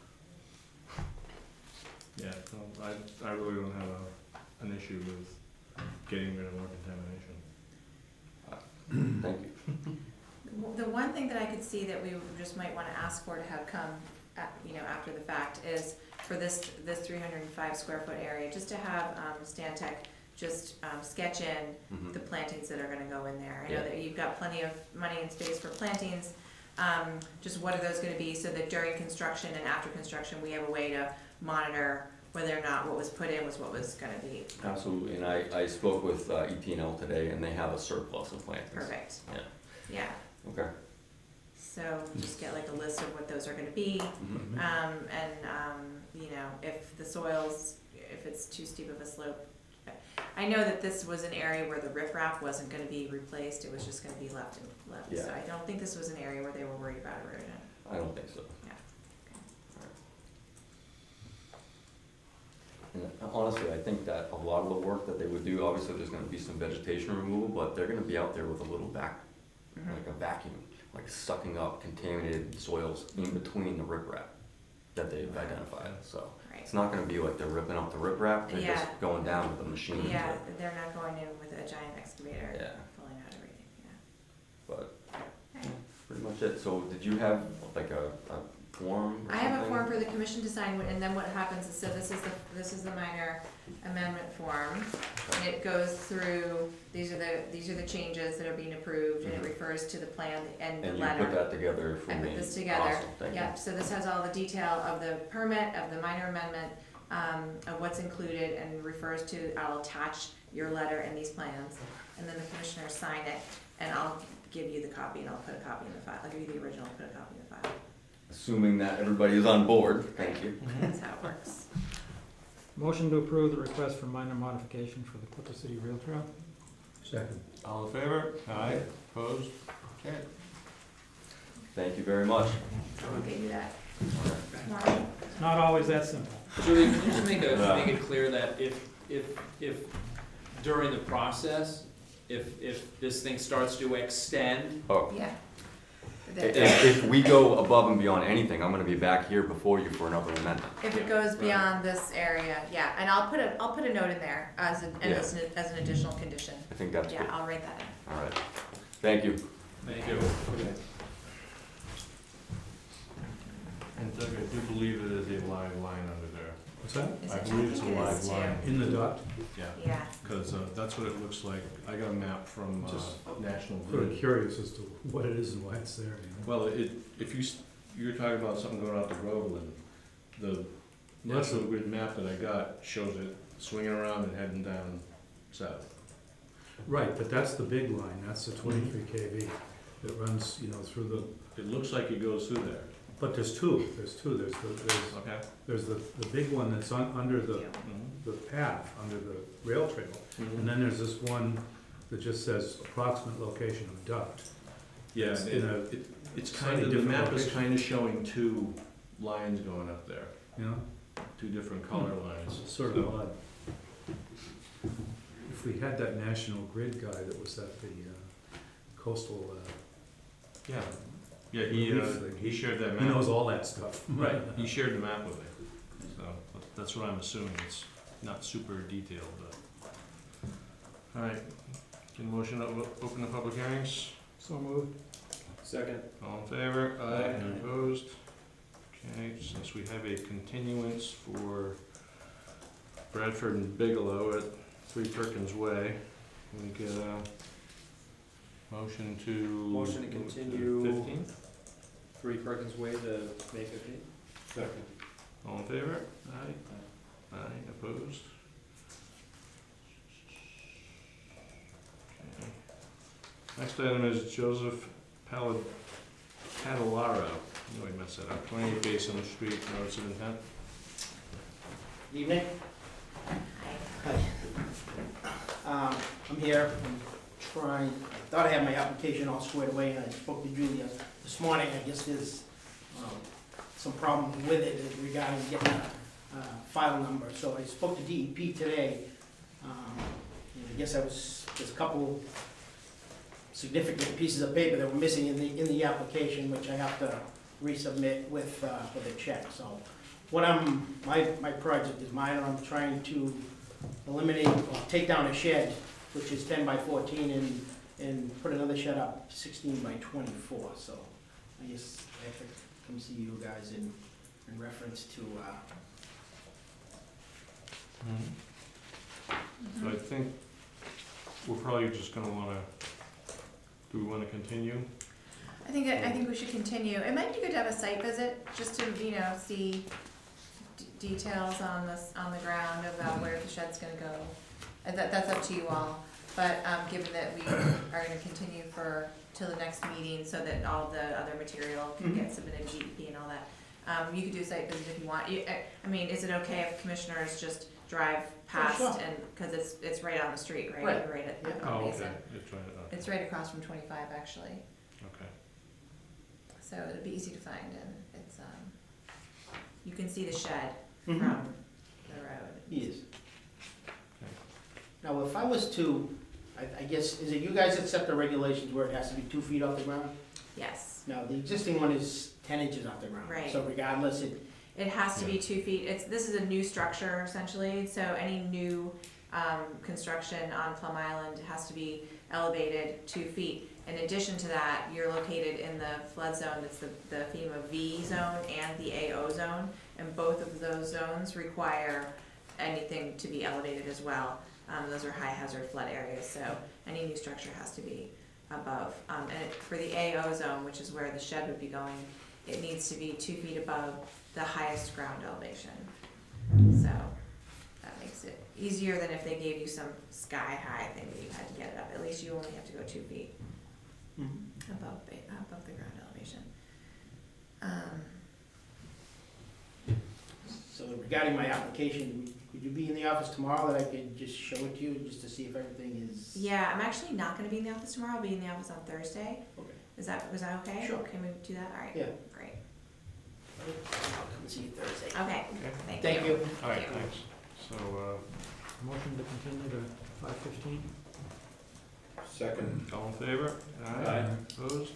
Yeah, no, I, I really don't have a, an issue with getting rid of more contamination. Thank you. The one thing that I could see that we just might wanna ask for to have come, at, you know, after the fact is for this, this three hundred and five square foot area, just to have, um, Stantec just, um, sketch in Mhm. the plantings that are gonna go in there. I know Yeah. that you've got plenty of money and space for plantings, um, just what are those gonna be, so that during construction and after construction, we have a way to monitor whether or not what was put in was what was gonna be Absolutely, and I, I spoke with uh, E P and L today, and they have a surplus of plantings. perfect. Yeah. Yeah, Okay. so just get like a list of what those are gonna be. Mhm. Um, and, um, you know, if the soils, if it's too steep of a slope. I know that this was an area where the riprap wasn't gonna be replaced, it was just gonna be left and left. So Yeah. I don't think this was an area where they were worried about erosion. I don't think so. Yeah. And honestly, I think that a lot of the work that they would do, obviously there's gonna be some vegetation removal, but they're gonna be out there with a little vac, Mhm. like a vacuum, like sucking up contaminated soils in between the riprap that they've identified, so. Right. It's not gonna be like they're ripping up the riprap, they're Yeah. just going down with a machine. Yeah, to- they're not going in with a much it, so did you have like a, a form or I have a something? form for the commission to sign, and then what happens is, so this is the, this is the minor amendment form. And it goes through, these are the, these are the changes that are being approved, and it refers to the plan and the And you letter. put that together for I me? put this together. Awesome, thank you. Yep, so this has all the detail of the permit, of the minor amendment, um, of what's included, and refers to, I'll attach your letter and these plans, and then the commissioners sign it, and I'll give you the copy, and I'll put a copy in the file, I'll give you the original, put a copy in the file. Assuming that everybody is on board, thank you. That's how it works. Motion to approve the request for minor modification for the Clipper City Rail Trail. Second. All in favor? Aye. Opposed? Okay. Thank you very much. I'll get you that tomorrow. It's not always that simple. Julie, can you just make a, Yeah. make it clear that if, if, if during the process, if, if this thing starts to extend, Oh, Yeah. if, The- if we go above and beyond anything, I'm gonna be back here before you for another amendment. If it goes beyond this area, yeah, and I'll put a, I'll put a note in there as an, Yeah. as an, as an additional condition. I think that's Yeah, good. I'll write that in. All right. Thank you. thank you. And Doug, I do believe it is a live line under there. What's that? Is I it- believe it's a think it live is, too. line. In the duct? Yeah, Yeah, because uh, that's what it looks like. I got a map from uh, Just National Sort of Grid. curious as to what it is and why it's there, you know? Well, it, if you, s- you were talking about something going out to Groveland, the That's National Grid map that I got shows it swinging around and heading down south. Right, but that's the big line, that's the twenty-three K V that runs, you know, through the, It looks like it goes through there. but there's two, there's two, there's the, there's, Okay. there's the, the big one that's on, under the, Mhm. the path, under the rail trail. And then there's this one that just says approximate location of duct. Yeah, It's it, in a it, it's slightly kind of, the different map is location. kind of showing two lines going up there, You know, two different color lines. it's sort of odd. If we had that National Grid guy that was at the uh, coastal, uh, Yeah, yeah, he, uh, Relief thing. he shared that map. he knows all that stuff. Right, he shared the map with me, so that's what I'm assuming, it's not super detailed, but. All right, can motion to o- open the public hearings? So moved. Second. All in favor? Aye. Any opposed? Okay, since we have a continuance for Bradford and Bigelow at Three Perkins Way, we get a motion to. Motion to continue. Fifteenth, Three Perkins Way to May fifteenth? Second. all in favor? Aye. Aye, opposed? Okay. Next item is Joseph Pal- Padalaro, I know I messed that up, twenty-eight Basin Street, notice of intent. Evening. Hi. Um, I'm here, I'm trying, I thought I had my application all squared away, and I spoke to Julia this morning. I guess there's, um, some problems with it regarding getting a, uh, file number. So I spoke to D E P today. Um, and I guess I was, there's a couple significant pieces of paper that were missing in the, in the application, which I have to resubmit with, uh, with a check, so. What I'm, my, my project is minor, I'm trying to eliminate, or take down a shed, which is ten by fourteen, and, and put another shed up sixteen by twenty-four, so I guess I have to come see you guys in, in reference to, uh, So I think we're probably just gonna wanna, do we wanna continue? I think, I think we should continue. It might be good to have a site visit, just to, you know, see d- details on this, on the ground about where the shed's gonna go. And that, that's up to you all, but, um, given that we are gonna continue for, till the next meeting, so that all the other material can get submitted to D E P and all that. Um, you could do a site visit if you want. You, I, I mean, is it okay if commissioners just drive past sure. and, cause it's, it's right on the street, right? Right. You're right at, Yeah. on Oh, Basin. okay, it's right, uh, It's right across from twenty-five, actually. okay. So it'd be easy to find, and it's, um, you can see the shed Mhm. from the road. Yes. Now, if I was to, I, I guess, is it you guys that set the regulations where it has to be two feet off the ground? Yes, Now, the existing one is ten inches off the ground. Right. So regardless, it, it has to be two feet, it's, this is a new structure essentially, so any new um, construction on Plum Island has to be elevated two feet. In addition to that, you're located in the flood zone, it's the, the FEMA V zone and the A O zone, and both of those zones require anything to be elevated as well. Um, those are high hazard flood areas, so any new structure has to be above. Um, and it, for the A O zone, which is where the shed would be going, it needs to be two feet above the highest ground elevation. So that makes it easier than if they gave you some sky high thing that you had to get it up. At least you only have to go two feet Mhm. above, ba- above the ground elevation. Um, So regarding my application, would you be in the office tomorrow that I could just show it to you, just to see if everything is? yeah, I'm actually not gonna be in the office tomorrow, I'll be in the office on Thursday. Okay. Is that, was that okay? Sure. Can we do that? All right. Yeah. Great. I'll come and see you Thursday. Okay, Okay. thank you. Thank you. All right, Thank you. thanks. So, uh, Motion to continue to five fifteen? Second. all in favor? Aye. Opposed?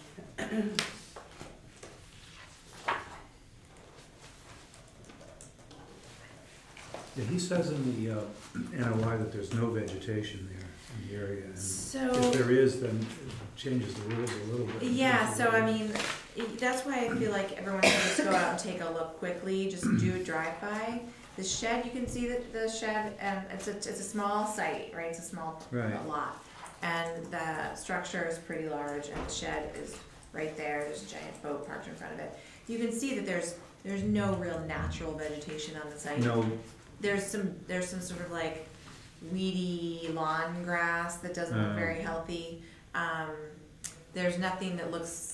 Yeah, he says in the uh, N O I that there's no vegetation there in the area, and if So, there is, then it changes the rules a little bit. yeah, so I mean, i- that's why I feel like everyone should just go out and take a look quickly, just do a drive-by. The shed, you can see that the shed, um, it's a, it's a small site, right, it's a small Right. lot. And the structure is pretty large and the shed is right there, there's a giant boat parked in front of it. You can see that there's, there's no real natural vegetation on the site. No, There's some, there's some sort of like weedy lawn grass that doesn't look Oh. very healthy. Um, there's nothing that looks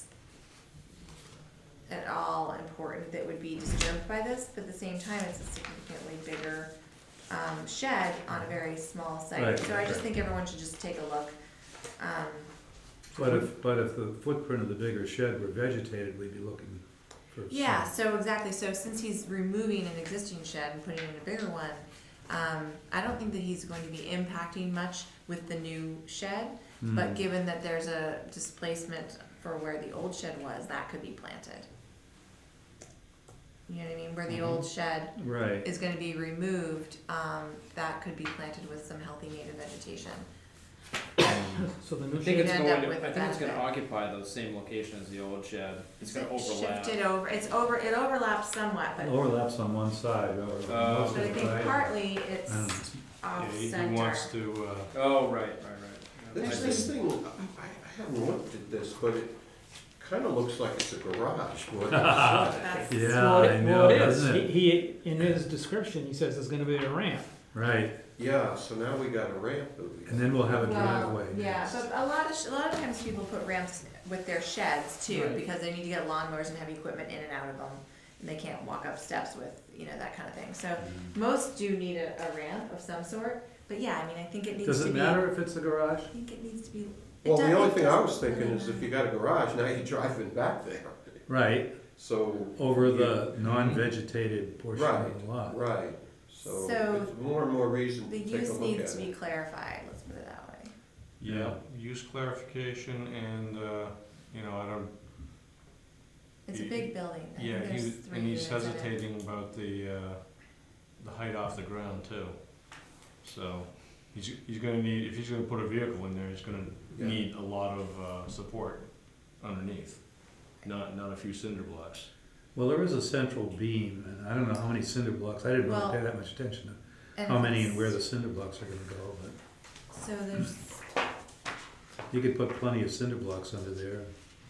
at all important that would be disturbed by this, but at the same time, it's a significantly bigger, um, shed on a very small site. Right, So I just right. think everyone should just take a look. Um, but if, but if the footprint of the bigger shed were vegetated, we'd be looking for. some- Yeah, so exactly, so since he's removing an existing shed and putting in a bigger one, um, I don't think that he's going to be impacting much with the new shed, Hmm. but given that there's a displacement for where the old shed was, that could be planted. You know what I mean, where the old shed Right, is gonna be removed, um, that could be planted with some healthy native vegetation. So the I new think shed, it's end going up to, with I think it's gonna benefit. occupy the same location as the old shed. It's gonna overlap. Shifted over, it's over, it overlaps somewhat, but, it overlaps on one side, or most Uh, of but I it, think right? partly it's Um, off Yeah, he- center. he wants to, uh, Oh, right, right, right. This, I this see. thing, I, I haven't looked at this, but it kinda looks like it's a garage more than a shed. That's- Yeah, well, I it, know, well, it is, doesn't he, it? he, in his description, he says there's gonna be a ramp. Right, Yeah, so now we got a ramp that we. and then we'll have a Well, driveway. yeah, next. but a lot of, sh- a lot of times people put ramps with their sheds too, Right. because they need to get lawnmowers and heavy equipment in and out of them. And they can't walk up steps with, you know, that kind of thing. So Mm-hmm. most do need a, a ramp of some sort, but yeah, I mean, I think it needs Does to it be. matter if it's a garage? I think it needs to be. it Well, does- the only it thing I doesn't was thinking really is if matter. you got a garage, now you're driving back there. Right, So, over the non-vegetated portion Right, of the lot. right, so So, it's more and more reason The to take a use look needs at to be it. clarified, let's put it that way. yeah, use clarification and, uh, you know, I don't, It's a He- big building. I yeah, think he, there's three and he's units in it. hesitating about the, uh, the height off the ground too. So, he's, he's gonna need, if he's gonna put a vehicle in there, he's gonna Yeah. need a lot of, uh, support underneath, not, not a few cinder blocks. Well, there is a central beam, and I don't know how many cinder blocks, I didn't Well, really pay that much attention to And how many and it's- where the cinder blocks are gonna go, but So there's, you could put plenty of cinder blocks under there.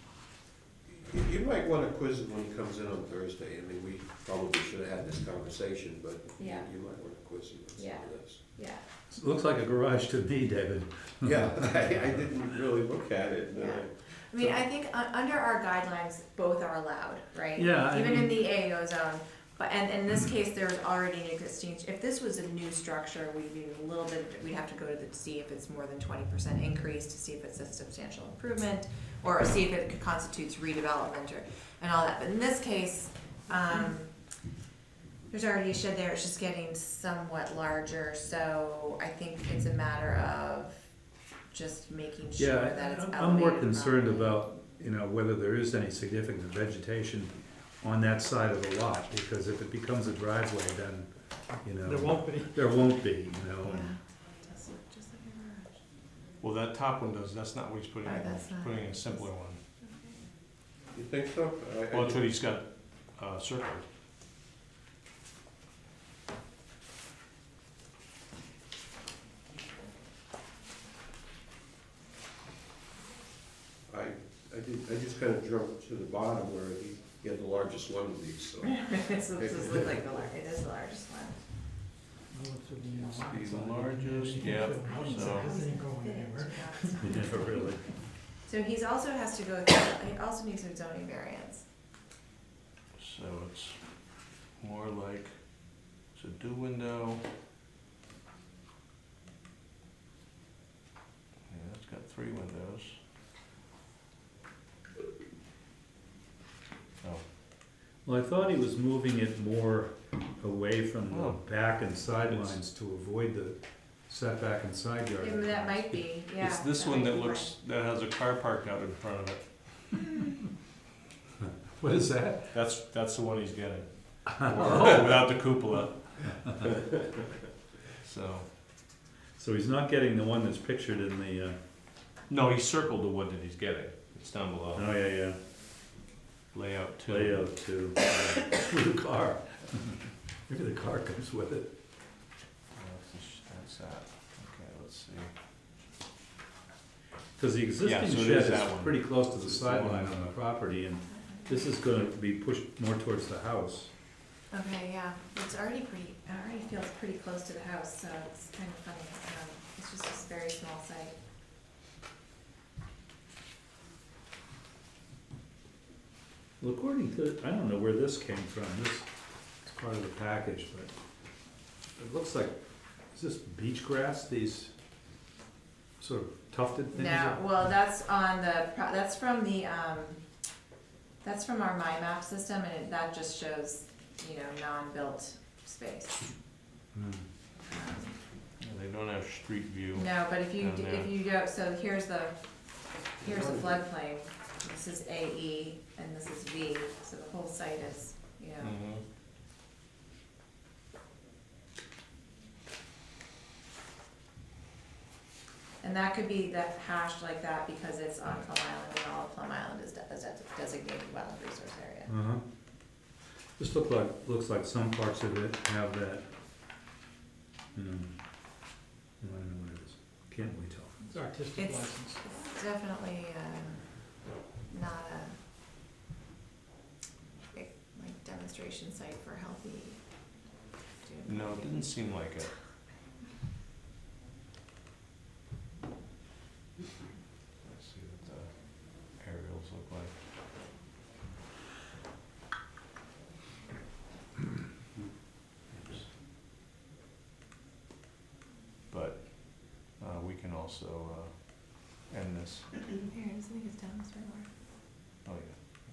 You, you might wanna quiz him when he comes in on Thursday, I mean, we probably should have had this conversation, but you, Yeah. you might wanna quiz him on some Yeah. of this. yeah. It looks like a garage to me, David. Yeah, I, I didn't really look at it, and, uh, Yeah. I mean, I think uh, under our guidelines, both are allowed, right? Yeah, I Even in mean- the A O zone, but, and in this case, there's already an existing, if this was a new structure, we'd be a little bit, we'd have to go to the, see if it's more than twenty percent increase, to see if it's a substantial improvement, or see if it constitutes redevelopment or, and all that, but in this case, um, there's already a shed there, it's just getting somewhat larger, so I think it's a matter of just making sure Yeah, that it's I'm- elevated I'm more concerned properly. about, you know, whether there is any significant vegetation on that side of the lot, because if it becomes a driveway, then, you know. There won't be. There won't be, you know. Yeah. Well, that top one does, that's not what he's putting Oh, in, that's he's not- putting in a simpler one. You think so? I- I Well, that's what didn't- he's got, uh, circled. I, I did, I just kind of jumped to the bottom where he, he had the largest one of these, so. This looks, this looks like the lar, it is the largest one. I'll look through the, uh, Must be the outside. largest, You can yep, fit one inside, so- this ain't going anywhere. Yeah, really. So he's also has to go through, he also needs a zoning variance. So it's more like, it's a do window. Yeah, it's got three windows. Oh, Well, I thought he was moving it more away from Oh. the back and sidelines to avoid the setback and side yard. Yeah, but that might be, yeah. it's this that one might that be looks, that has a car parked out in front of it. What is that? That's, that's the one he's getting. Without the cupola. So, So he's not getting the one that's pictured in the, uh, no, he circled the one that he's getting. It's down below. oh, yeah, yeah, Layout two. layout to, with the car. Maybe the car comes with it. That's the sh- That's that. Okay, let's see. Because the Yeah, existing so it shed is is that one. pretty close to the It's the one sideline on on the the- property, and this is gonna be pushed more towards the house. Okay, yeah, it's already pretty, it already feels pretty close to the house, so it's kind of funny, um, it's just a very small site. Well, according to, I don't know where this came from, this is part of the package, but it looks like, is this beach grass, these sort of tufted things? No, well, that's on the, pro- that's from the, um, that's from our My Map system, and it, that just shows, you know, non-built space. Hmm. Um, Yeah, they don't have street view. No, but if you, Down d- there. if you go, so here's the, here's the floodplain, this is A E, and this is V, so the whole site is, you know, Mhm. and that could be that hashed like that because it's on Plum Island, and all of Plum Island is de- is a designated wetland resource area. Uh-huh. This look like, looks like some parts of it have that, you know, I don't know what it is, can't really tell. It's artistic It's- license. It's definitely, um, not a, a, like, demonstration site for healthy doing. No, it didn't seem like it. Let's see what the aerials look like. Oops. But, uh, we can also, uh, end this. Here, I think it's down this road. Oh, yeah.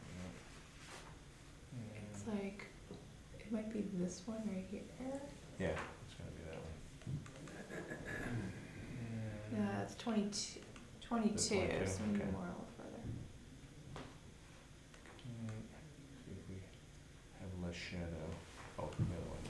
It's And- like, it might be this one right here. Yeah, it's gonna be that one. And- Yeah, it's twenty-two, twenty-two, so twenty-two, we need okay. more a little further. Mm, See if we have less shadow. Oh, the other one.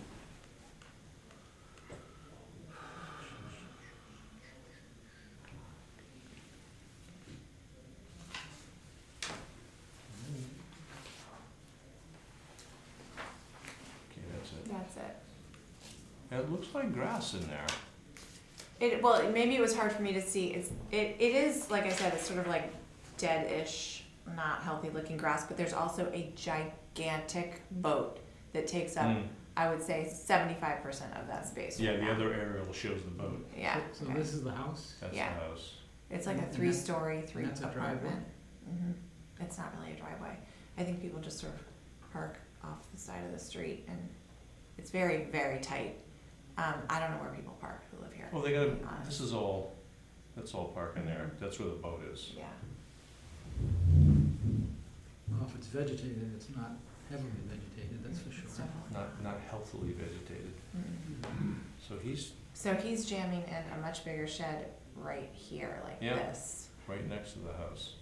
Okay, that's it. That's it. Yeah, it looks like grass in there. It, well, maybe it was hard for me to see, it's, it, it is, like I said, it's sort of like dead-ish, not healthy looking grass, but there's also a gigantic boat that takes up, Mm. I would say, seventy-five percent of that space. Yeah, right the now. other aerial shows the boat. Yeah, So okay. this is the house? That's the Yeah. house. It's like a And that- three-story, three that's a driveway? apartment. hmm It's not really a driveway. I think people just sort of park off the side of the street, and it's very, very tight. Um, I don't know where people park who live here. Well, they to gotta, be honest. this is all, that's all parking there. That's where the boat is. Yeah. Well, if it's vegetated, it's not heavily vegetated, that's for It's sure. definitely Not, not healthily vegetated. Mm. So he's So he's jamming in a much bigger shed right here, like Yeah. this. right next to the house.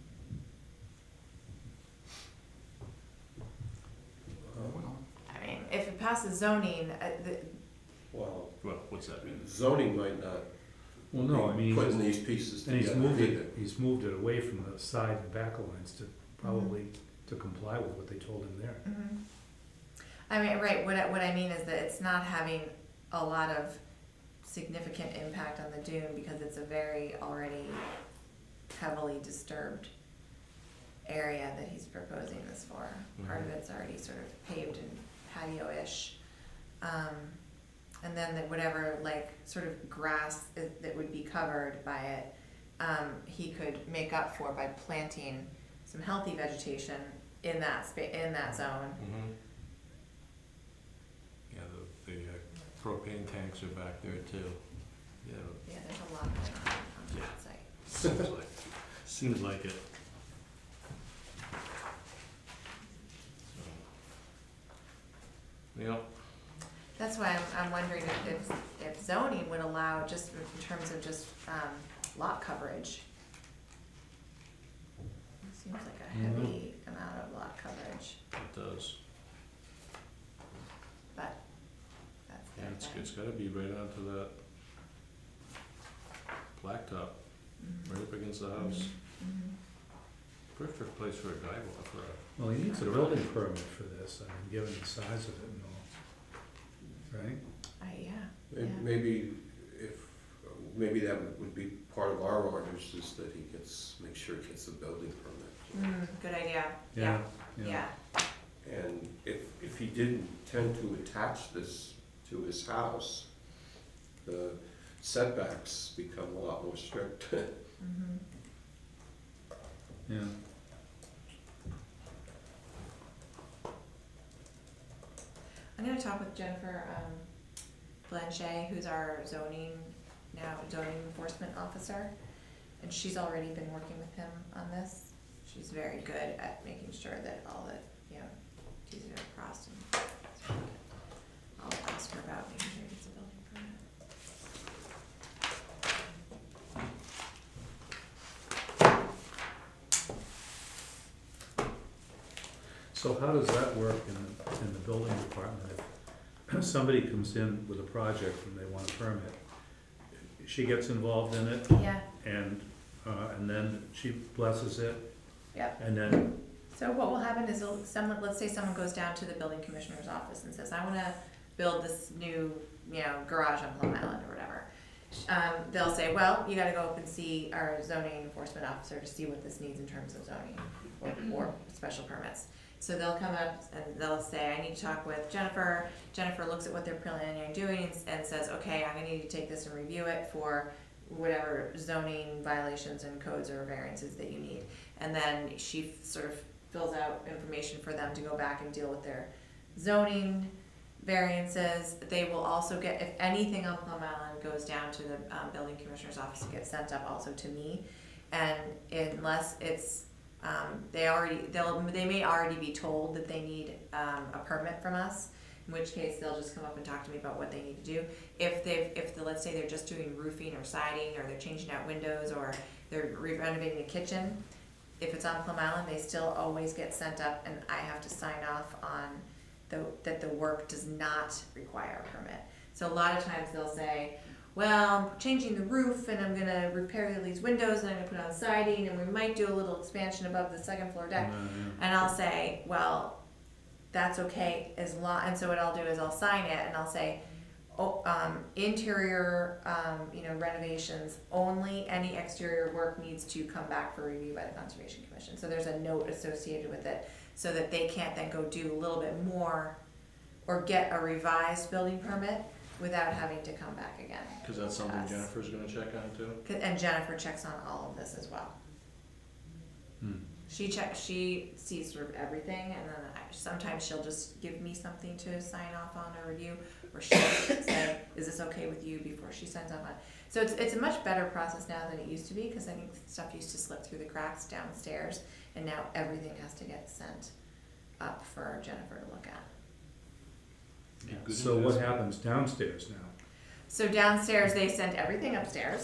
Well, I mean, if it passes zoning, uh, the, Well, Well, what's that mean? zoning might not Well, no, I mean, Putting he's- these pieces and he's together moved either. it, he's moved it away from the side and back lines to probably to comply with what they told him there. Mhm. I mean, right, what I, what I mean is that it's not having a lot of significant impact on the dune because it's a very already heavily disturbed area that he's proposing this for. Part of it's already sort of paved and patio-ish. Um, and then that whatever like sort of grass i- that would be covered by it, um, he could make up for by planting some healthy vegetation in that spa- in that zone. Mhm. Yeah, the, the uh, propane tanks are back there too. Yeah, Yeah, there's a lot going on on Yeah. that site. seems like, seems like it. So, yeah, That's why I'm, I'm wondering if, if, if zoning would allow, just in terms of just, um, lot coverage. It seems like a heavy amount of lot coverage, it does. but that's Yeah, their it's, thing. it's gotta be right onto that blacktop, Mhm. right up against the house. Mhm. Perfect place for a guy walk, for a Well, he needs a building permit for this, I mean, given the size of it and all, right? I, yeah, May- Yeah. Maybe if, maybe that would- would be part of our orders, is that he gets, make sure he gets a building permit. mm, good idea, yeah, yeah, And if, if he didn't tend to attach this to his house, the setbacks become a lot more strict. mhm. Yeah. I'm gonna talk with Jennifer, um, Blanchet, who's our zoning, now zoning enforcement officer. And she's already been working with him on this. She's very good at making sure that all the, you know, T's are crossed and. I'll ask her about making sure he gets a building permit. So how does that work in, the- in the building department? If somebody comes in with a project and they want a permit, she gets involved in it Yeah, and, uh, and then she blesses it yep. and then, So what will happen is they'll- someone, let's say someone goes down to the building commissioner's office and says, I wanna build this new, you know, garage on Plum Island or whatever. Um, they'll say, well, you gotta go up and see our zoning enforcement officer to see what this needs in terms of zoning or, or special permits. So they'll come up and they'll say, I need to talk with Jennifer. Jennifer looks at what they're planning on doing and, and says, okay, I'm gonna need to take this and review it for whatever zoning violations and codes or variances that you need. And then she f- sort of fills out information for them to go back and deal with their zoning variances. They will also get, if anything on Plum Island goes down to the um, building commissioner's office, it gets sent up also to me. And unless it's, um, they already, they'll, they may already be told that they need um, a permit from us, in which case they'll just come up and talk to me about what they need to do. If they've, if the, let's say they're just doing roofing or siding, or they're changing out windows, or they're renovating a kitchen, if it's on Plum Island, they still always get sent up, and I have to sign off on the, that the work does not require a permit. So a lot of times they'll say, well, I'm changing the roof and I'm gonna repair these windows and I'm gonna put on siding and we might do a little expansion above the second floor uh, deck. And I'll say, well, that's okay as long, and so what I'll do is I'll sign it and I'll say, oh, um, interior, um, you know, renovations, only any exterior work needs to come back for review by the Conservation Commission. So there's a note associated with it, so that they can't then go do a little bit more or get a revised building permit without having to come back again. Cause that's something Us. Jennifer's gonna check on too? 'Cause- And Jennifer checks on all of this as well. hmm. She checks, she sees sort of everything, and then I, sometimes she'll just give me something to sign off on or review, or she'll say, is this okay with you, before she signs off on it. So it's, it's a much better process now than it used to be, because I think stuff used to slip through the cracks downstairs, and now everything has to get sent up for Jennifer to look at. Be good So what investment. happens downstairs now? So downstairs, they send everything upstairs,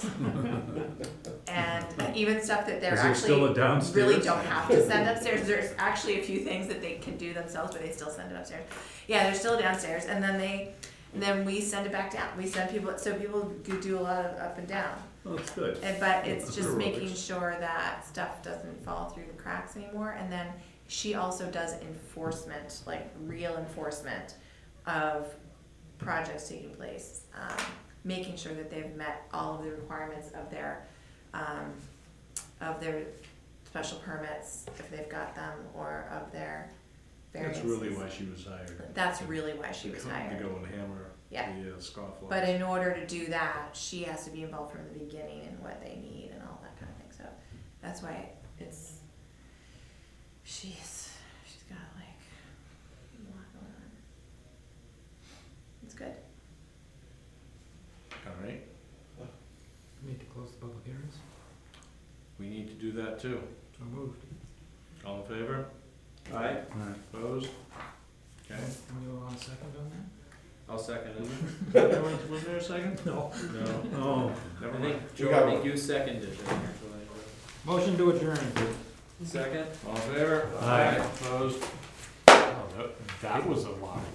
and even stuff that they're Is there actually still a downstairs? really don't have to send upstairs. There's actually a few things that they can do themselves, but they still send it upstairs. Yeah, they're still downstairs, and then they, and then we send it back down. We send people, so people do do a lot of up and down. Oh, that's good. And, but it's That's just aerobics. making sure that stuff doesn't fall through the cracks anymore. And then she also does enforcement, like real enforcement of projects taking place, um, making sure that they've met all of the requirements of their, um, of their special permits, if they've got them, or of their variances. That's really why she was hired. That's really why she was To hired. go and hammer Yeah. the uh, scofflaws. But in order to do that, she has to be involved from the beginning in what they need and all that kind of thing, so that's why it's, she's, she's got like a lot going on. It's good. All right, Need to close the public hearings? we need to do that too. So moved. All in favor? Aye. All right. Opposed? Okay. Can you on second on that? I'll second it. Was was there a second? No. No. Oh, Never I mind. think, We Joe, got I think one. you seconded it, actually. Motion to adjourn. Second? All in favor? Aye. Opposed? Oh, that, that was a lot.